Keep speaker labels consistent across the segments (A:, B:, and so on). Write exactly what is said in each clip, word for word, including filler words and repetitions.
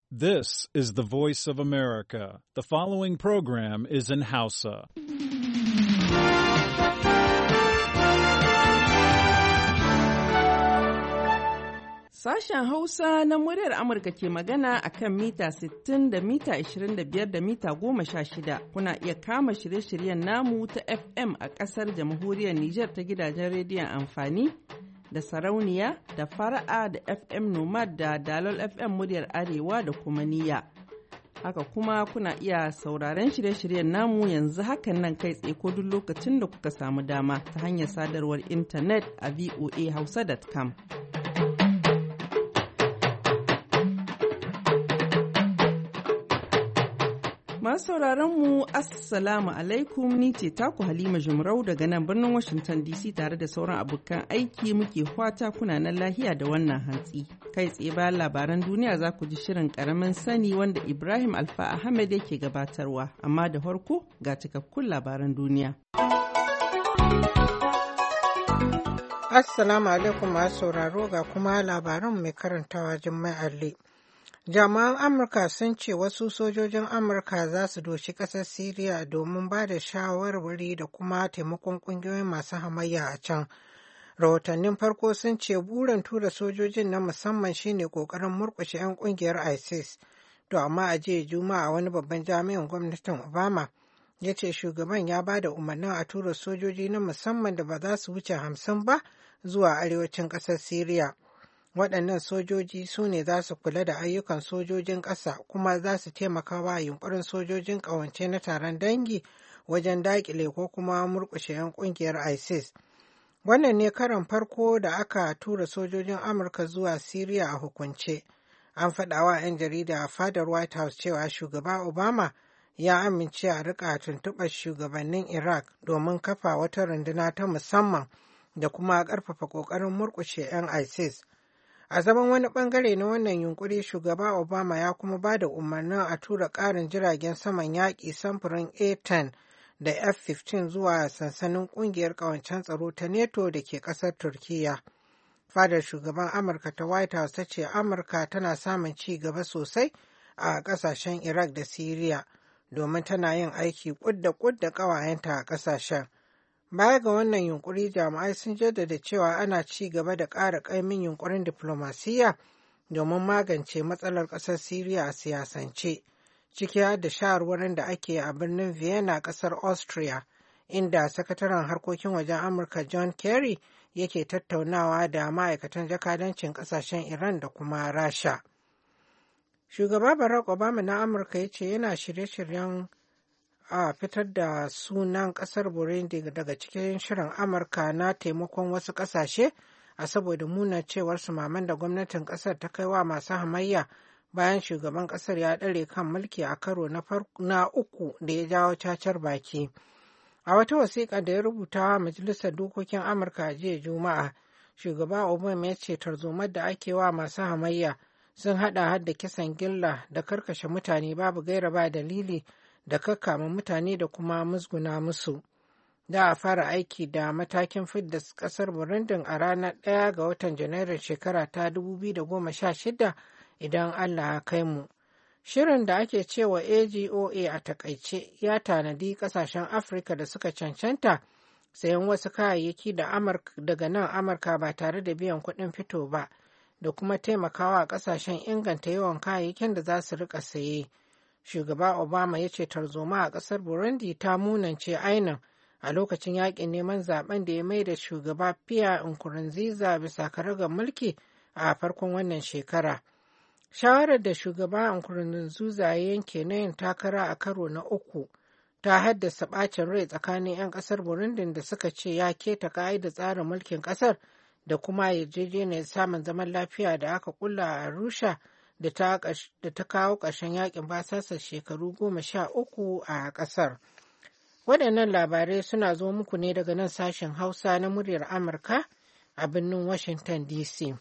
A: This is the voice of America. The following program is in Hausa.
B: Sashen Hausa na muryar Amurka ke magana a kan mita sittin da mita ishirin da biyar da mita goma sha shida. Kuna iya kama shirye-shiryen namu ta F M a ƙasar jamhuriyar Nijar ta gidajen rediyon amfani da sarauniya da fara'a da F M Nomad da Dalol F M muryar Arewa da kuma niyya. Haka kuma kuna iya sauraron shirye-shiryen namu yanzu hakan nan kai tsaye ko duk lokacin da kuka samu dama ta hanyar sadarwar intanet a voa hausa dot com. Masu sauraron mu Assalamu alaikum, ni ce taku Halima Jumrau daga nan birnin Washington D C tare da sauran abokan aiki muke fata kuna nan lahiya da wannan hantsi. Kai tsaye bayan labaran duniya za ku ji shirin karamin sani wanda Ibrahim Alfa Ahmed yake gabatarwa, amma da farko ga cikakkun labaran duniya.
C: Assalamu alaikum masu sauraro ga kuma labaran mai karantawa Jummai Ali. Jami'an Amurka sun ce wasu sojojin Amurka za su doshi ƙasar Siriya domin ba da shawarwari da kuma taimakon ƙungiyoyin masu hamayya a can. Rahotannin farko sun ce burin tura sojojin na musamman shine ƙoƙarin murƙushe 'yan ƙungiyar ISIS. To amma a jiya Juma'a wani babban jami'in gwamnatin Obama ya ce shugaban ya ba da umarnin a tura sojoji na musamman da ba za su wuce hamsin ba zuwa arewacin ƙasar Siriya. Waɗannan sojoji su ne za su kula da ayyukan sojojin ƙasa kuma za su taimaka wa yunkurin sojojin ƙawance na taron dangi wajen daƙile ko kuma murƙushe 'yan ƙungiyar ISIS. Wannan ne karon farko da aka tura sojojin Amurka zuwa Siriya a hukunce. An faɗa wa 'yan jarida a fadar White House cewa shugaba Obama ya amince a riƙa tuntuɓar shugabannin Iraq domin kafa wata runduna ta musamman da kuma ƙarfafa ƙoƙarin murƙushe 'yan ISIS. A zaman wani bangare na wannan yunkuri shugaba Obama ya kuma ba da umarnin a tura ƙarin jiragen saman yaƙi samfurin A ten da F fifteen zuwa sansanin ƙungiyar ƙawancen tsaro ta NATO da ke ƙasar Turkiyya. Fadar shugaban Amurka ta White House ta ce Amurka tana samun ci gaba sosai a ƙasashen Iraq da Siriya domin tana yin aiki kud da kud da ƙawayenta a ƙasashen. Baya ga wannan yunkuri jami'ai sun jaddada cewa ana ci gaba da ƙara ƙaimin yunkurin diflomasiyya domin magance matsalar ƙasar Siriya a siyasance, ciki har da shawarwarin da ake a birnin Vienna ƙasar Austria, inda sakataren harkokin wajen Amurka John Kerry yake tattaunawa da ma'aikatan jakadancin ƙasashen Iran da kuma Rasha. Shugaba Barack Obama na Amurka ya ce yana shirye-shiryen a fitar da sunan kasar Burundi daga cikin shirin Amurka na taimakon wasu kasashe a saboda muna cewar sumaman da gwamnatin kasar ta kai wa masu hamayya bayan shugaban kasar ya ɗare kan mulki a karo na uku da ya jawo cacar baki. A wata wasiƙa da ya rubuta wa Majalisar Dokokin Amurka a jiya Juma'a, shugaba Obama ya ce tarzomar da ake wa masu hamayya sun haɗa har da kisan gilla da karkashe mutane babu gaira ba dalili da kakkama mutane da kuma musguna musu. Da a fara aiki da matakin fidda kasar Burundin a ranar ɗaya ga watan Janairun shekara ta dubu biyu da goma sha shida idan Allah ya kai mu. Shirin da ake cewa A G O A a takaice ya tanadi kasashen Afirka da suka cancanta sayan wasu kayayyaki da daga nan Amurka ba tare da biyan kuɗin fito ba da kuma taimakawa kasashen inganta yawan kayayyakin da za su rika saye. Shugaba Obama ya ce tarzoma a ƙasar Burundi ta munance ainin a lokacin yaƙin neman zaben da ya mai da shugaba Pierre Nkurunziza bisa karagar mulki a farkon wannan shekara. Shawarar da shugaba Nkurunziza ya yanke na yin takara a karo na uku ta haddasa ɓacin rai tsakanin 'yan ƙasar Burundi da suka ce ya keta ka'idar tsarin mulkin ƙasar da kuma yarjejeniyar samun zaman lafiya da aka kulla a Arusha da ta kawo ƙarshen yakin basasa shekaru goma sha uku a ƙasar. Waɗannan labarai suna zo muku ne daga nan sashen Hausa na muryar Amurka a birnin Washington D C.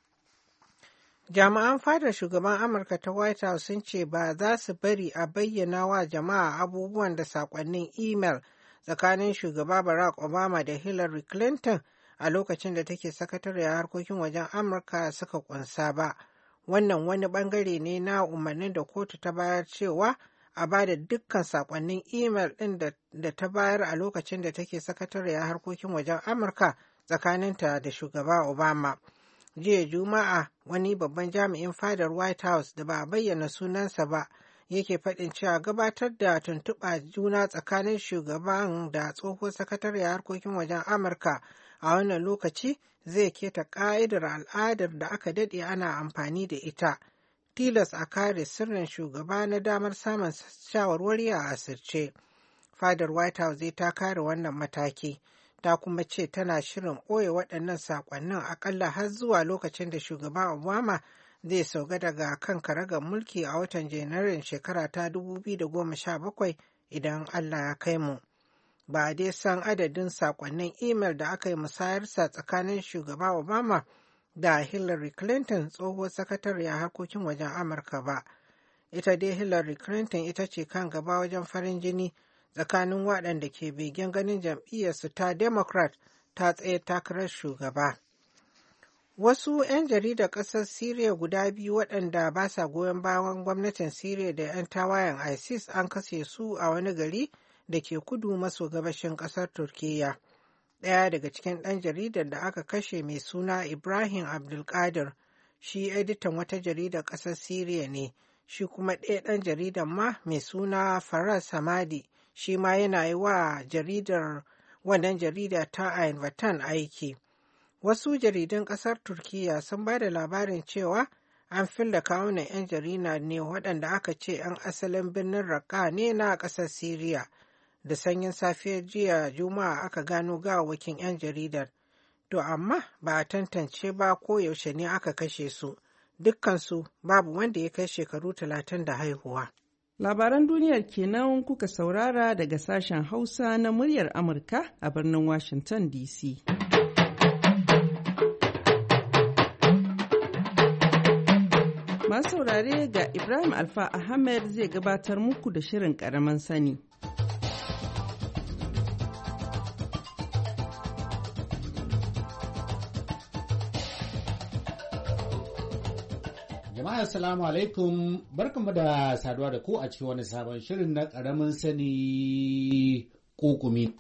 C: Jami'an fadar shugaban Amurka ta White House sun ce ba za su bari a bayyana wa jama'a abubuwan da saƙonnin imel tsakanin shugaba Barack Obama da Hillary Clinton a lokacin da take sakatariyar harkokin wajen Amurka suka ƙunsa ba. Wannan wani bangare ne na umarnin da kotu ta bayar cewa a ba da dukkan sakonnin imel ɗin da ta bayar a lokacin da take sakatariyar harkokin wajen Amurka tsakaninta da shugaba Obama. Jiya Juma'a wani babban jami'in fadar White House da ba a bayyana sunansa ba yake faɗin cewa gabatar da tuntuɓa juna tsakanin shugaban da tsohon sakatariyar harkokin wajen Amurka a wannan lokaci zai keta ƙa'idar al'adar da aka daɗe ana amfani da ita. Tilas a kare sirrin shugaba na damar samun shawarwari a asirce. Fadar White House zai ta kare wannan mataki, ta kuma ce tana shirin ɓoye waɗannan saƙonnin aƙalla har zuwa lokacin da shugaba Obama zai sauka daga kan karagar mulki a watan Janairun shekara ta dubu biyu da goma sha bakwai idan Allah ya kai mu. Ba a dai san adadin saƙonnin imel da aka yi musayarsa tsakanin shugaba Obama da Hillary Clinton tsohuwar sakatariyar harkokin wajen Amurka ba. Ita dai Hillary Clinton ita ce kan gaba wajen farin jini tsakanin waɗanda ke begen ganin jam'iyyarsu ta Democrat ta tsaye takarar shugaba. Wasu 'yan jaridar ƙasar Siriya guda biyu waɗanda ba sa goyon bayan gwamnatin Siriya da 'yan tawayen ISIS an kashe su a wani gari da ke kudu maso gabashin ƙasar Turkiyya. Ɗaya daga cikin ɗan jaridar da aka kashe mai suna Ibrahim Abdulkadir, shi editan wata jaridar ƙasar Siriya ne, shi kuma ɗaya ɗan jaridar ma mai suna Faraz Samadi, shi ma yana yi wa jaridar wannan jarida ta Ayin Vatan aiki. Wasu jaridun ƙasar Turkiyya sun ba da labarin cewa an filla kawunan 'yan jarida ne waɗanda aka ce 'yan asalin birnin Raqqa ne na ƙasar Siriya. Da sanyin safiyar jiya Juma'a aka gano gawawwakin 'yan jaridar. To amma ba a tantance ba ko yaushe ne aka kashe su. Dukkansu babu wanda ya kai shekaru talatin da haihuwa.
B: Labaran duniyar kenan kuka saurara daga sashen Hausa na muryar Amurka a birnin Washington D C. Masu saurare ga Ibrahim Alfa Ahmed zai gabatar muku da shirin ƙaramin sani.
D: Jama'a assalamu alaikum, barkanmu da saduwa da ku a cikin wani sabon shirin na ƙaramin sani kukumi.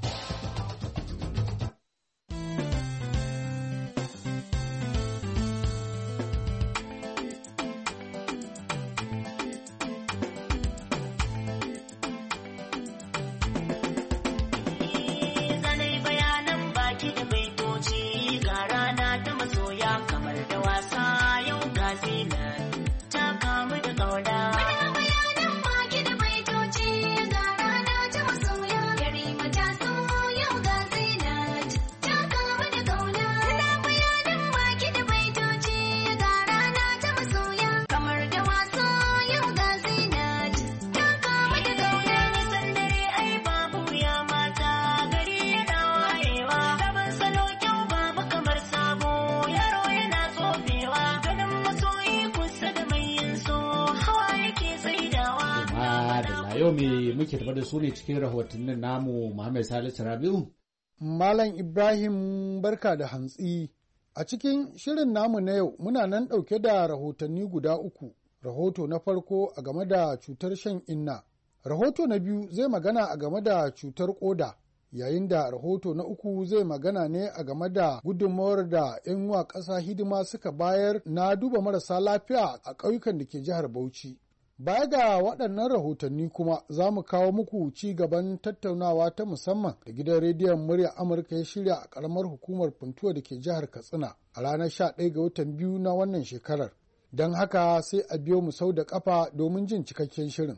D: Yau me muke tafa da su ne cikin rahotannin namu Muhammad Salisu Rabiu?
E: Malam Ibrahim barka da hantsi. A cikin shirin namu na yau muna nan ɗauke da rahotanni guda uku. Rahoto na farko a game da cutar shan inna. Rahoto na biyu zai magana a game da cutar ƙoda. Yayin da rahoto na uku zai magana ne a game da gudunmawar da 'yan wa ƙasa hidima suka bayar na duba marasa lafiya a ƙauyukan da ke jihar Bauchi. Baya ga waɗannan rahotanni kuma za mu kawo muku ci gaban tattaunawa ta musamman da gidan rediyon murya Amurka ya shirya a ƙaramar hukumar Funtuwa da ke jihar Katsina a ranar sha ɗaya ga watan biyu na wannan shekarar. Don haka sai a biyo mu sau da ƙafa domin jin cikakken shirin.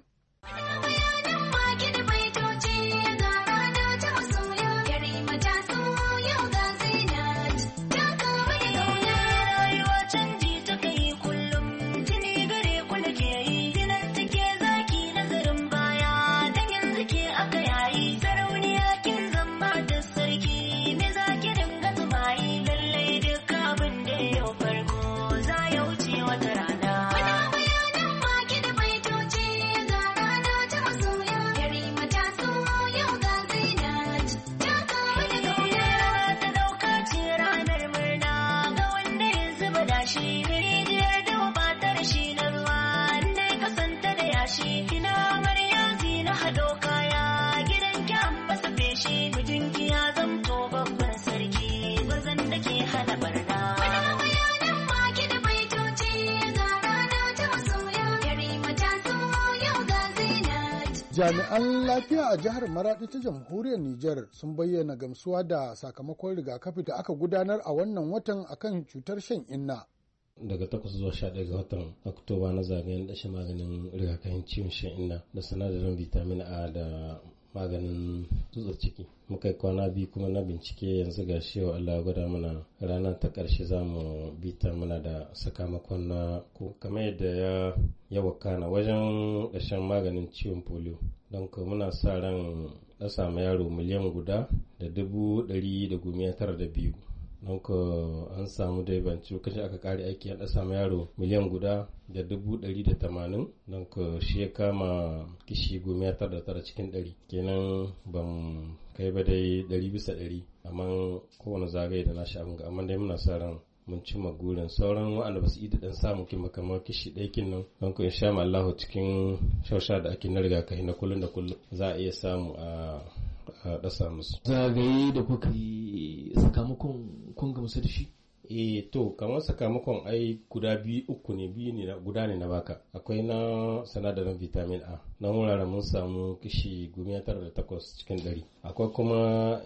E: Jami'an lafiya a jihar Maradi ta jamhuriyar Nijar sun bayyana gamsuwa da sakamakon rigakafi da aka gudanar a wannan watan akan cutar shan inna.
F: Daga takwas zuwa sha ɗaya ga watan Oktoba na zagayen dashe maganin rigakafin ciwon shan inna da sinadarin vitamin A da maganin tsutsar ciki. Muka yi kwana biyu kuma na bincike yanzu ga shi yau Allah ya gwada mana ranar ta ƙarshe za mu bita muna da sakamakon na ko kamar yadda ya ya wakana wajen ƙarshen maganin ciwon polio. Don ko muna sa ran na samu yaro miliyan guda da dubu ɗari da goma tara da biyu. Don ko an samu dai banci kashi aka kare aiki an samu yaro miliyan guda da dubu ɗari da tamanin. Don ko shi ya kama kishi goma tara da tara cikin ɗari. Kenan ban kai ba dai ɗari bisa ɗari, amma kowane zagaye da nashi abin ga, amma dai muna sa ran mun cimma gurin. Sauran waɗanda ba su yi da ɗan samu kima kamar kishi ɗaya kin nan, don ku insha Allah cikin shausha da ake na rigakafi na kullum da kullum za a iya samu a a ɗasa musu.
G: Zagaye da kuka yi sakamakon kun gamsu da shi?
F: Eh to kamar sakamakon ai guda biyu uku ne biyu ne guda ne na baka. Akwai na sinadarin vitamin A na wuraren mun samu kishi goma tara da takwas cikin ɗari. Akwai kuma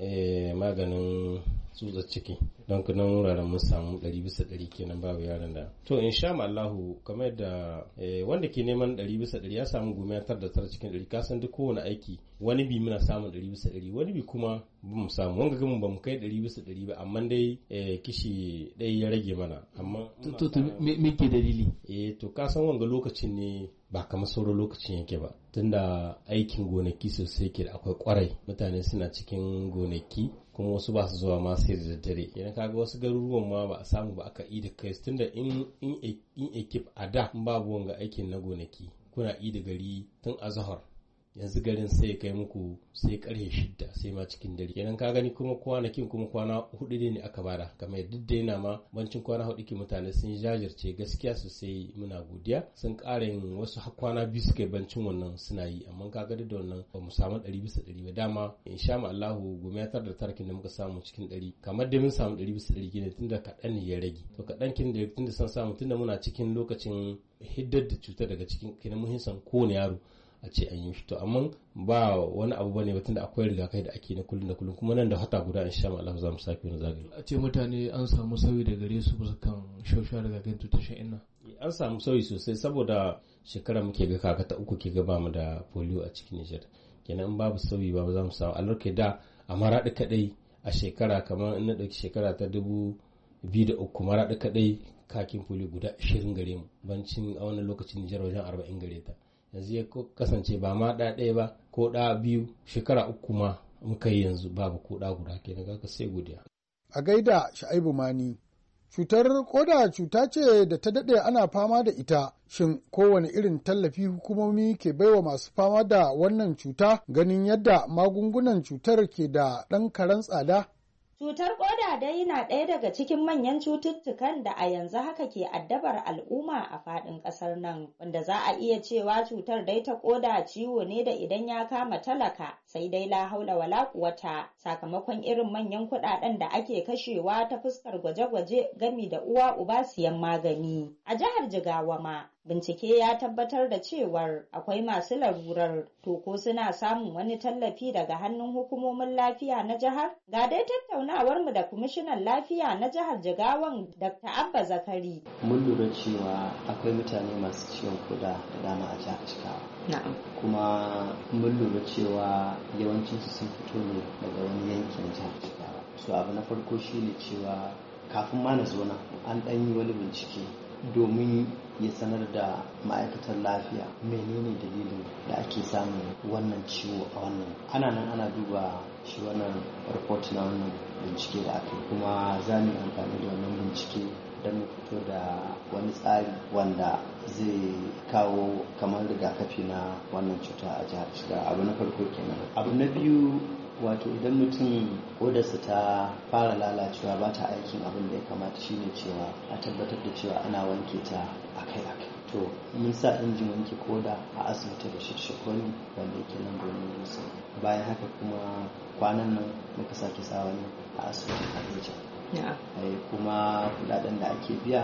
F: maganin tsutsar ciki don ka nan wuraren mun samu ɗari bisa ɗari kenan babu yaran da. To insha Allahu kamar yadda wanda ke neman ɗari bisa ɗari ya samu goma tara da tara cikin ɗari, ka san duk kowane aiki wani bi muna samun ɗari bisa ɗari wani bi kuma ba mu samu, wanga gamin ba mu kai ɗari bisa ɗari ba, amma dai kishi ɗaya ya rage mana. Amma
G: to to me ke dalili?
F: Eh to ka san wanga lokacin ne ba kamar sauran lokacin yake ba, tunda aikin gonaki sosai ke da akwai kwarai, mutane suna cikin gonaki kuma wasu ba su zuwa ma sai da daddare. Idan kaga wasu garuruwan ma ba a samu ba aka yi da kai, tunda in in in ekip a da babu wanga aikin na gonaki kuna yi da gari tun azhar, yanzu garin sai kai muku sai karfe shidda sai ma cikin dare. Kenan ka gani kuma kwanakin kuma kwana hudu ne aka bada, kamar duk da yana ma bancin kwana hudu ke mutane sun jajirce gaskiya sosai, muna godiya. Sun ƙara yin wasu kwana biyu suka yi bancin wannan suna yi, amma ka ga da wannan ba mu samu ɗari bisa ɗari ba. Dama insha Allahu goma tara da tara da muka samu cikin ɗari, kamar dai mun samu ɗari bisa ɗari kenan tunda kaɗan ne ya rage. To kaɗan kin da tunda san samu tunda muna cikin lokacin hiddar da cutar daga cikin kenan mun san kowane yaro a ce an yi shi. To amma ba wani abu bane ba tunda akwai rigakafi da ake na kullum da kullum, kuma nan da hata guda insha Allah za mu sake wani zagaye.
G: A ce mutane an samu sauyi da gare su bisa kan shausha rigakafin cutar shan inna?
F: An samu sauyi sosai saboda shekara muke ga kaka ta uku ke gaba mu da polio a cikin Nijar. Kenan babu sauyi ba za mu samu alarke da a Maraɗi kadai a shekara, kamar in na ɗauki shekara ta dubu biyu da uku Maraɗi kadai kakin polio guda ashirin gare mu, bancin a wannan lokacin Nijar wajen arba'in gare ta. Yanzu ya kasance ba ma ɗa ɗaya ba ko ɗa biyu, shekara uku ma muka yi yanzu babu ko ɗa guda, kenan kaka sai godiya.
E: A gaida Sha'ibu Mani, cutar koda cuta ce da ta daɗe ana fama da ita. Shin kowane irin tallafi hukumomi ke baiwa masu fama da wannan cuta, ganin yadda magungunan cutar ke da ɗan karen tsada?
H: Cutar ƙoda dai na ɗaya daga cikin manyan cututtukan da a yanzu haka ke addabar al'umma a faɗin ƙasar nan, wanda za a iya cewa cutar dai ta ƙoda ciwo ne da idan ya kama talaka sai dai la haula wala quwata, sakamakon irin manyan kuɗaɗen da ake kashewa ta fuskar gwaje-gwaje gami da uwa uba siyan magani. A jihar Jigawa ma bincike ya tabbatar da cewar akwai masu larurar, to ko suna samun wani tallafi daga hannun hukumomin lafiya na jihar? Ga dai tattaunawar mu da kwamishinan lafiya na jihar Jigawan Dakta Abba Zakari.
I: Mun lura cewa akwai mutane masu ciwon koda da dama a jihar Jigawa. Na'am. Kuma mun lura cewa yawancin su sun fito ne daga wani yankin jihar Jigawa. So abu na farko shine cewa kafin ma na zo nan an ɗan yi wani bincike domin ya sanar da ma'aikatan lafiya menene dalilin da ake samun wannan ciwo a wannan. Ana nan ana duba shi wannan report na wannan bincike da aka yi, kuma za mu yi amfani da wannan bincike don mu fito da wani tsari wanda zai kawo kamar rigakafi na wannan cuta a jihar Jigawa. Abu na farko kenan. Abu na biyu, wato idan mutum kodarsa ta fara lalacewa ba ta aikin abin da ya kamata, shine cewa a tabbatar da cewa ana wanke ta akai-akai. To mun sa injin wanke koda a asibiti da shirshikoni wanda yake nan domin dutse. Bayan haka kuma kwanan nan muka sake sa wani a asibitin Hadija. Yeah. Kuma kudaden da ake biya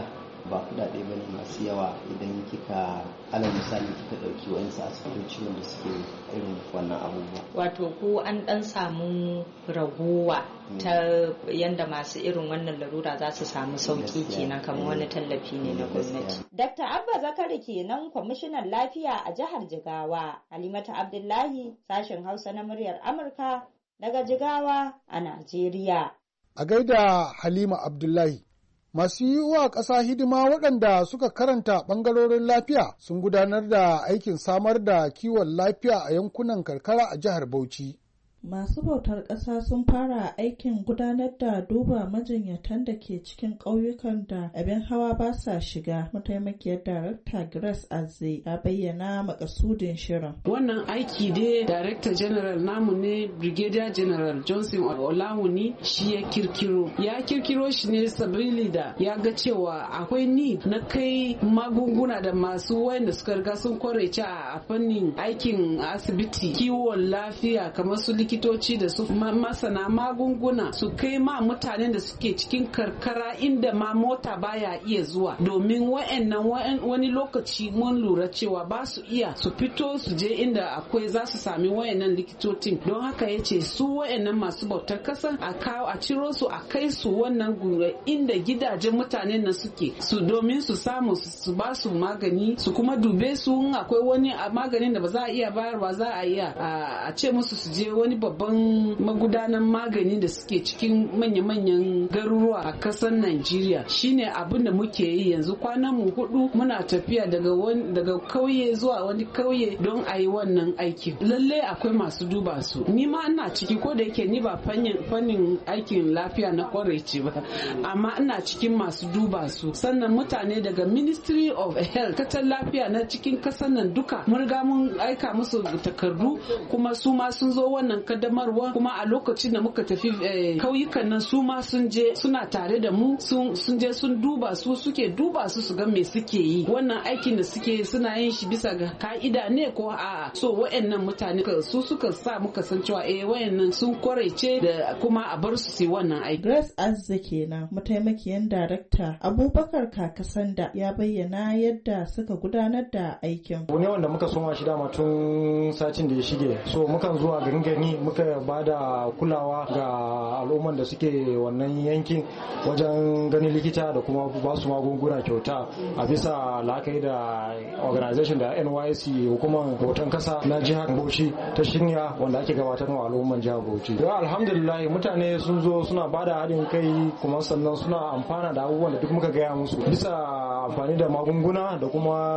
I: ba kuɗaɗe ba ne masu yawa idan kika alal misali kika ɗauki wa'insu asibitoci wanda suke irin wannan abubuwa.
H: Wato ko an ɗan samu ragowa ta yanda masu irin wannan larura za su samu sauki kenan kamar wani tallafi ne na gwamnati. Dakta Abba Zakari kenan kwamishinan lafiya a jihar Jigawa. Halimatu Abdullahi, sashen Hausa na muryar Amurka daga Jigawa a Najeriya.
E: A gaida Halima Abdullahi. Masu yi wa ƙasa hidima waɗanda suka karanta ɓangarorin lafiya sun gudanar da aikin samar da kiwon lafiya a yankunan karkara a jihar Bauchi.
J: Masu bautar ƙasa sun fara aikin gudanar da duba majinyatan da ke cikin ƙauyukan da abin hawa ba sa shiga. Mataimakiyar Darakta Grace Azze ya bayyana makasudin shirin.
K: Wannan aiki dai Director General namu ne Brigadier General Johnson Olawuni shi ya kirkiro. Ya kirkiro shi ne sabili da ya ga cewa akwai ni na kai magunguna da masu wayanda suka riga sun kwarece a fannin aikin asibiti kiwon lafiya kamar su likitoci da su masana magunguna su kai ma mutanen da suke cikin karkara inda ma mota baya iya zuwa domin wa'annan wani lokaci mun lura cewa ba su iya su fito su je inda akwai za su sami wa'annan likitocin don haka ya ce su wa'annan masu bautar kasa a kawo a ciro su a kai su wannan gure inda gidajen mutanen nan suke su domin su samu su ba su magani su kuma dube su akwai wani maganin da ba za a iya bayarwa za a iya a ce musu su je wani babban magudanan magani da suke cikin manya-manyan garuruwa a kasar Najeriya shine abin da muke yi yanzu kwanan mu hudu muna tafiya daga daga kauye zuwa wani kauye don a yi wannan aiki lalle akwai masu duba su ni ma ina ciki ko da yake ni ba fannin aikin lafiya na kwarece ba amma ina cikin masu duba su sannan mutane daga Ministry of Health katar lafiya na cikin kasar nan duka mun riga mun aika musu takardu kuma su ma sun zo wannan kaddamarwa kuma a lokacin da muka tafi kauyukan nan su ma sun je suna tare da mu sun je sun duba su suke duba su su ga me suke yi wannan aikin da suke suna yin shi bisa ga ka'ida ne ko a'a so wayannan mutane su suka sa muka san cewa eh wayannan sun kwarece da kuma a bar su su wannan aiki.
J: Grace Azza kenan mataimakiyan darakta Abubakar Kakasanda ya bayyana yadda suka gudanar da aikin.
L: Wani wanda muka soma shi dama tun satin da ya shige so mukan zuwa garin gani muka ba da kulawa ga al'umman da suke wannan yankin wajen ganin likita da kuma ba su magunguna kyauta a bisa la'akari da organization da N Y C hukumar hoton kasa na jihar Bauchi ta shirya wanda ake gabatar wa al'umman jihar Bauchi. Yau alhamdulillah mutane sun zo suna ba da haɗin kai kuma sannan suna amfana da abubuwan da duk muka gaya musu bisa amfani da magunguna da kuma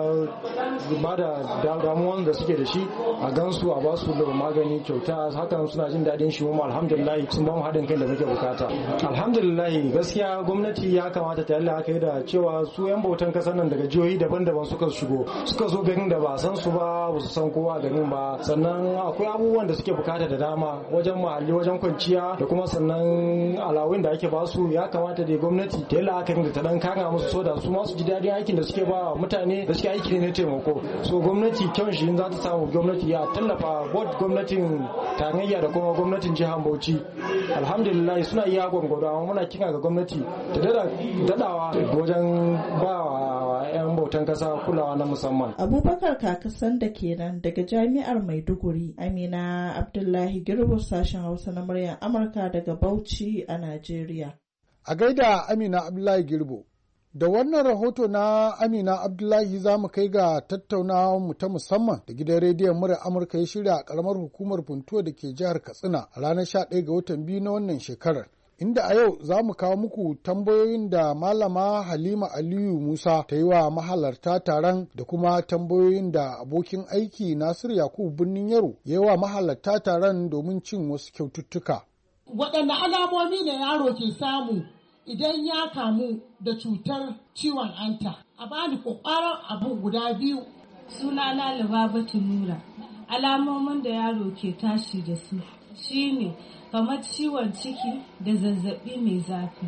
L: ba da damuwan da suke da shi a gansu a ba su magani kyauta hakan suna jin daɗin shi kuma alhamdulillah sun ba mu haɗin kai da muke bukata. Alhamdulillah gaskiya gwamnati ya kamata ta yalla aka yi da cewa su yan bautan kasar nan daga jihohi daban-daban suka shigo suka zo garin da ba san su ba ba su san kowa garin ba sannan akwai abubuwan da suke bukata da dama wajen muhalli wajen kwanciya da kuma sannan alawun da ake ba su ya kamata da gwamnati ta yalla aka yi da ta dan kanga musu so da su ma su ji daɗin aikin da suke ba mutane da suke aiki ne na taimako so gwamnati kyan shi za ta samu gwamnati ya tallafa both gwamnatin tarayya da kuma gwamnatin jihar Bauchi alhamdulillah suna iya gwangwado amma muna kira ga gwamnati ta dadawa wajen ba wa 'yan bautan kasa kulawa na musamman.
J: Abubakar Kakasan da kenan daga Jami'ar Maiduguri. Amina Abdullahi Girbo sashen Hausa na muryar Amurka daga Bauchi a Najeriya.
E: A gaida Amina Abdullahi Girbo. Da wannan rahoto na Amina Abdullahi za mu kai ga tattaunawar mu ta musamman da gidan rediyon murar Amurka ya shirya a karamar hukumar Funtuwa da ke jihar Katsina a ranar sha ɗaya ga watan biyu na wannan shekarar. Inda a yau za mu kawo muku tambayoyin da Malama Halima Aliyu Musa ta yi wa mahalarta taron da kuma tambayoyin da abokin aiki Nasiru Yakubu Birnin Yaro ya yi wa mahalarta taron domin cin wasu kyaututtuka.
M: Waɗanne alamomi ne yaro ke samu idan ya kamu da cutar ciwon hanta? A bani ƙwaƙwaran abu guda biyu.
N: Sunana Lubabatu Nura. Alamomin da yaro ke tashi da su shine kamar ciwon ciki da zazzabi mai zafi.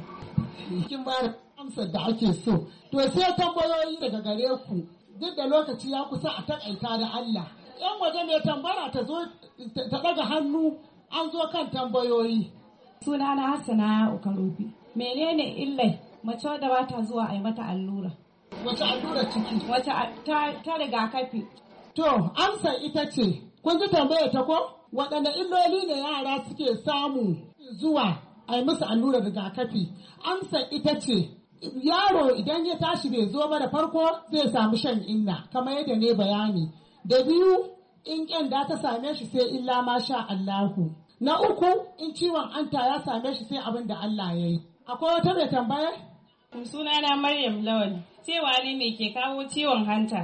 M: Kin ba da amsar da ake so. To sai tambayoyi daga gare ku. Duk da lokaci ya kusa a takaita da Allah. Yan waje mai tambara ta zo ta daga hannu an zo kan tambayoyi.
N: Sunana Hassana Ukarubi. Menene illai mace da ba ta zuwa a yi mata allura?
M: wace allura ciki?
N: Wace ta rigakafi.
M: To, amsa ita ce, kun ji tambaya ta ko? Waɗanne illoli ne yara suke samu zuwa a yi musu allurar rigakafi? Amsa ita ce, yaro idan ya tashi bai zo ba da farko zai samu shan inna, kamar yadda ne bayani. Da biyu, in ƙyanda ta same shi sai illa ma sha Allahu. Na uku, in ciwon anta ya same shi sai abin da Allah ya yi. Akwai wata mai tambaya?
N: Sunana Maryam Lawal. Cewa ne me ke kawo ciwon hanta?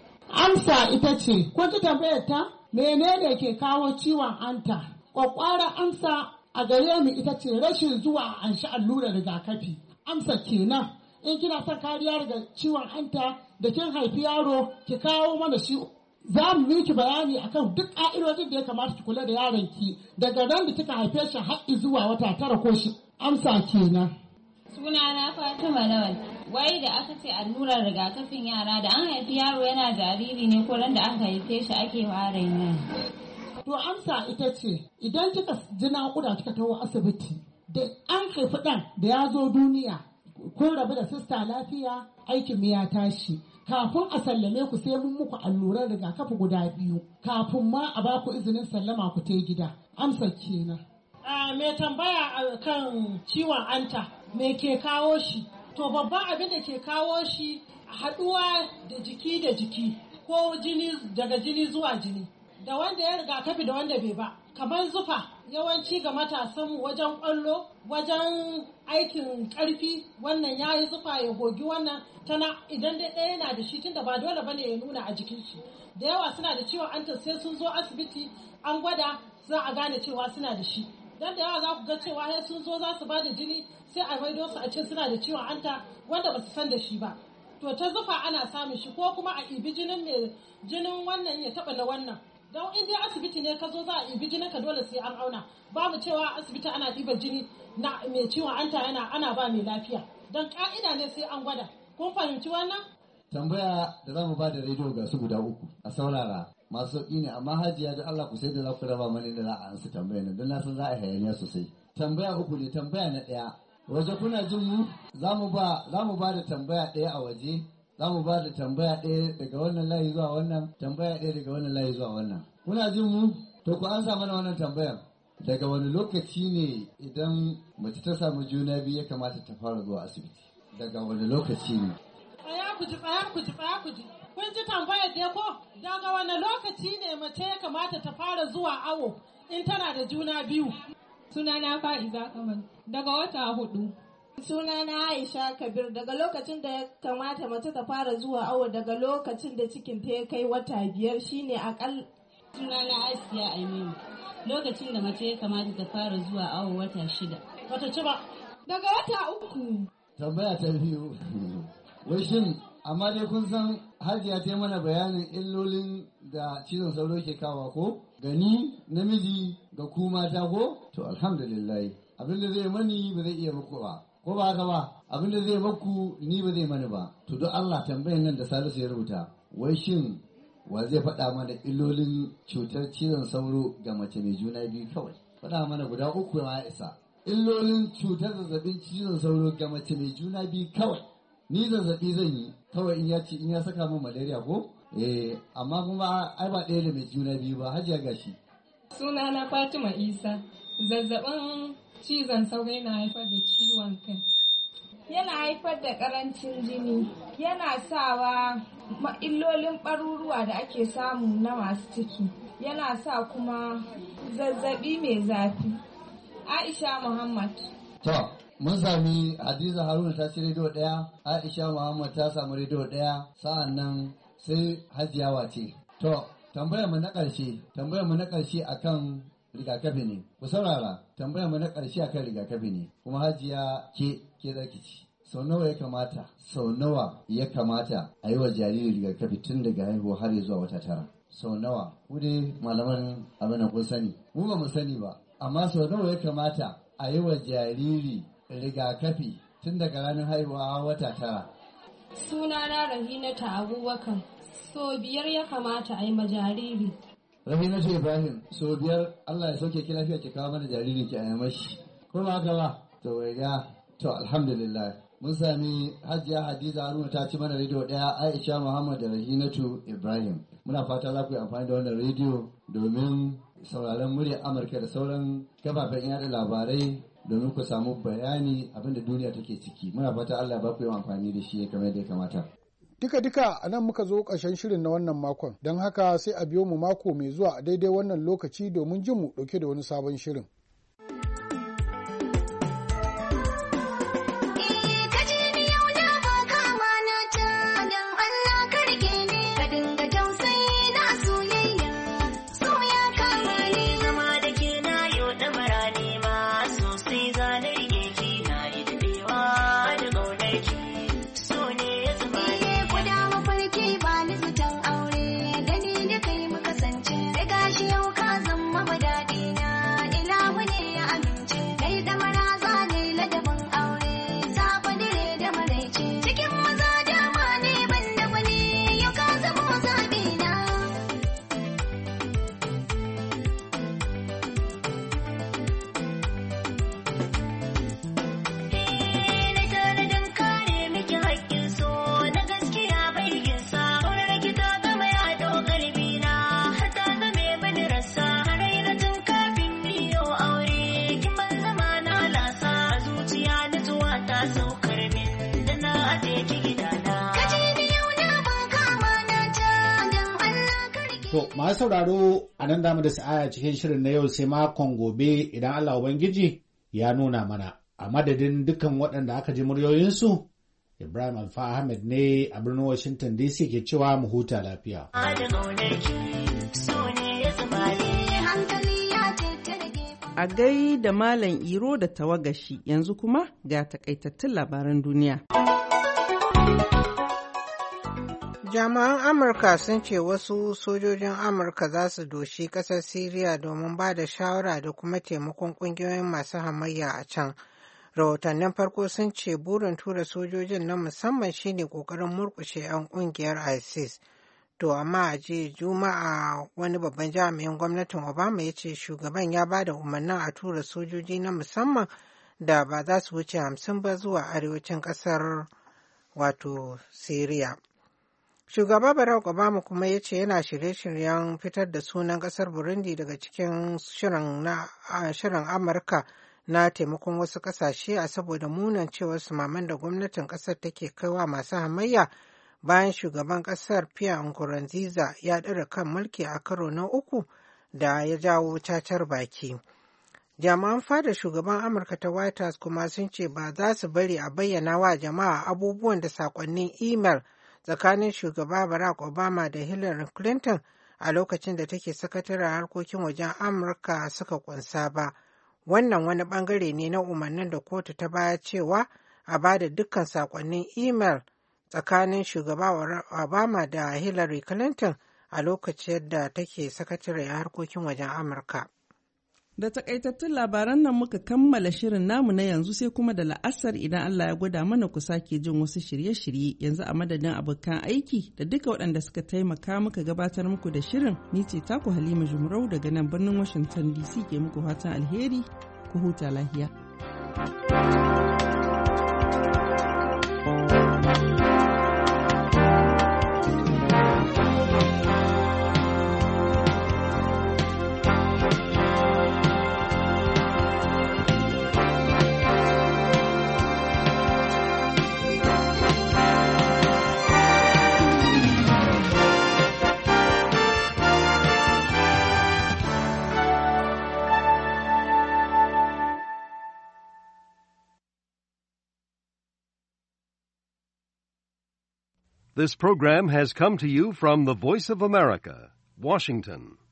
M: Amsa ita ce, kun ji tambayar ta? Menene ke kawo ciwon hanta? Kwakwara amsa a gare mu ita ce rashin zuwa a anshi allurar rigakafi. Amsa kenan. In kina son kariya daga ciwon hanta da kin haifi yaro ki kawo mana shi. Za mu miki bayani akan duk ƙa'idodin da ya kamata ki kula da yaron ki daga ran da kika haife shi har zuwa wata tara ko shi. Amsa kenan.
N: Sunana Fatima Lawal. Wai da aka ce allurar rigakafin yara da an haifi yaro yana jariri ne ko ran da aka haife shi ake fara yin.
M: To amsa ita ce idan kika ji naƙuda kika taho asibiti da an haifi ɗan da ya zo duniya kun rabu da sista lafiya aikin mu ya tashi. Kafin a sallame ku sai mun muku allurar rigakafi guda biyu kafin ma a ba ku izinin sallama ku ta gida. Amsa kenan. A me tambaya kan ciwon anta me ke kawo shi? To babban abin da ke kawo shi haɗuwa da jiki da jiki ko jini daga jini zuwa jini da wanda ya rigakafi da wanda bai ba. Kamar zufa yawanci ga matasanmu wajen ƙwallo wajen aikin ƙarfi wannan ya yi zufa ya gogi wannan tana idan dai ɗaya yana da shi tunda ba dole bane ya nuna a jikin shi da yawa suna da ciwon anta sai sun zo asibiti an gwada za a gane cewa suna da shi dan da yawa za ku ga cewa sai sun zo za su ba da jini sai a maido su a ce suna da ciwon anta wanda ba su san da shi ba to ta zufa ana samun shi ko kuma a ibi jinin mai jinin wannan ya taɓa na wannan don in dai asibiti ne ka zo za a ibi jinin ka dole sai an auna babu cewa asibiti ana ɗiban jini na mai ciwon anta yana ana ba mai lafiya don ka'ida ne sai an gwada kun fahimci wannan
O: tambaya da za mu ba da rediyo ga su guda uku a saurara masu sauƙi ne amma hajiya da Allah ku sai da za ku raba mani da za a ansa tambaya ne don na san za a hayaniya sosai tambaya uku ne tambaya na ɗaya waje kuna jin mu za mu ba za mu ba da tambaya ɗaya a waje za mu ba da tambaya ɗaya daga wannan layi zuwa wannan tambaya ɗaya daga wannan layi zuwa wannan kuna jin mu to ku ansa mana wannan tambayar daga wani lokaci ne idan mace ta samu juna biyu ya kamata ta fara zuwa asibiti daga wani lokaci ne
M: tsaya ku ji tsaya ku ji tsaya ku ji kun ji tambayar da ko daga wani lokaci ne mace ya kamata ta fara zuwa awo in tana da juna biyu
N: sunana Fa'iza Kamal daga wata hudu
J: sunana Aisha Kabir daga lokacin da ya kamata mace ta fara zuwa awo daga lokacin da cikin ta ya kai wata biyar shine akal
P: sunana Asiya Aminu lokacin da mace ya kamata ta fara zuwa awo wata shida
M: wata ci ba
J: daga wata uku
O: tambaya ta biyu wai shin amma dai kun san hajiya ta mana bayanin illolin da cizon sauro ke kawo ko gani namiji ga ku mata ko to alhamdulillah abinda zai mani ba zai iya muku ba ko ba haka ba abinda zai maku ni ba zai mani ba to don Allah tambayan nan da Salisu ya rubuta wai shin wa zai faɗa mana illolin cutar cizon sauro ga mace mai juna biyu kawai faɗa mana guda uku ya isa illolin cutar zazzabin cizon sauro ga mace mai juna biyu kawai ni zazzabi zan yi kawai in ya ci in ya saka min malaria ko eh amma kuma ai ba ɗaya da mai juna biyu ba hajiya gashi
N: sunana Fatima Isa zazzabin cizon sauro yana haifar da ciwon kai
J: yana haifar da karancin jini yana sawa illolin ɓaruruwa da ake samu na masu ciki yana sa kuma zazzabi mai zafi Aisha Muhammad
O: to mun sami Hadiza Haruna ta ci rediyo ɗaya Aisha Muhammad ta samu rediyo ɗaya sa'an nan sai Hajiya wace to tambayar mu na ƙarshe tambayar mu na ƙarshe akan rigakafi ne ku saurara tambayar mu na ƙarshe akan rigakafi ne kuma Hajiya ke ke zaki ci sau nawa ya kamata sau nawa ya kamata a yi wa jariri rigakafi tun daga haihuwa har zuwa wata tara sau nawa ku dai malaman abin kun sani mu ba mu sani ba amma sau nawa ya kamata a yi wa jariri rigakafi tun daga ranar haihuwa wata tara
J: sunana Rahinata Abubakar so biyar ya kamata a yi ma jariri
O: Rahinatu Ibrahim so biyar Allah ya sauke ki lafiya ki kawo mana jariri ki a mashi ko ba haka ba to wai ga to alhamdulillah mun sami Hajiya Hadiza Haruna ta ci mana rediyo ɗaya, Aisha Muhammad da Rahinatu Ibrahim. Muna fata za ku yi amfani da wannan rediyo domin sauraron muryar Amurka da sauran kafafen yada labarai domin ku samu bayani abinda duniya take ciki. Muna fata Allah ba ku yi amfani da shi kamar yadda ya kamata.
E: Duka-duka a nan muka zo ƙarshen shirin na wannan makon, don haka sai a biyo mu mako mai zuwa a daidai wannan lokaci domin jin mu ɗauke da wani sabon shirin.
D: To, masu sauraro a nan damu da sa'aya cikin shirin na yau sai makon gobe idan Allah Ubangiji ya nuna mana. A madadin dukkan waɗanda aka ji muryoyinsu, Ibrahim Alfa Ahmed ne a birnin Washington D C ke cewa mu huta lafiya.
B: A gai da Malam Iro da tawagashi yanzu kuma ga takaitattun labaran duniya.
C: Jami'an Amurka sun ce wasu sojojin Amurka za su doshi ƙasar Siriya domin ba da shawara da kuma taimakon ƙungiyoyin masu hamayya a can. Rahotannin farko sun ce burin tura sojojin na musamman shine ƙoƙarin murƙushe 'yan ƙungiyar ISIS. To amma a jiya Juma'a wani babban jami'in gwamnatin Obama ya ce shugaban ya ba da umarnin a tura sojoji na musamman da ba za su wuce hamsin ba zuwa arewacin ƙasar wato Siriya. Shugaba Barack Obama kuma ya ce yana shirye-shiryen fitar da sunan ƙasar Burundi daga cikin shirin Amurka na taimakon wasu ƙasashe a saboda munan cewar sumaman da gwamnatin ƙasar take kaiwa masu hamayya bayan shugaban ƙasar Pierre Nkurunziza ya ɗara kan mulki a karo na uku da ya jawo cacar baki. Jami'an fada shugaban Amurka ta White House kuma sun ce ba za su bari a bayyana wa jama'a abubuwan da sakonnin imel tsakanin shugaba Barack Obama da Hillary Clinton a lokacin da take sakataren harkokin wajen Amurka suka kunsa ba. Wannan wani bangare ne na umarnin da kotu ta baya cewa a ba da dukkan sakonnin imel tsakanin shugaba Obama da Hillary Clinton a lokacin da take sakataren harkokin wajen Amurka.
B: Da takaitattun labaran nan muka kammala shirin namu na yanzu sai kuma da la'asar idan Allah ya gwada mana ku sake jin wasu shirye-shirye yanzu a madadin abokan aiki da duka waɗanda suka taimaka muka gabatar muku da shirin ni ce taku Halima Jumrau daga nan birnin Washington D C ke muku fatan alheri ku huta lahiya.
Q: This program has come to you from the Voice of America, Washington.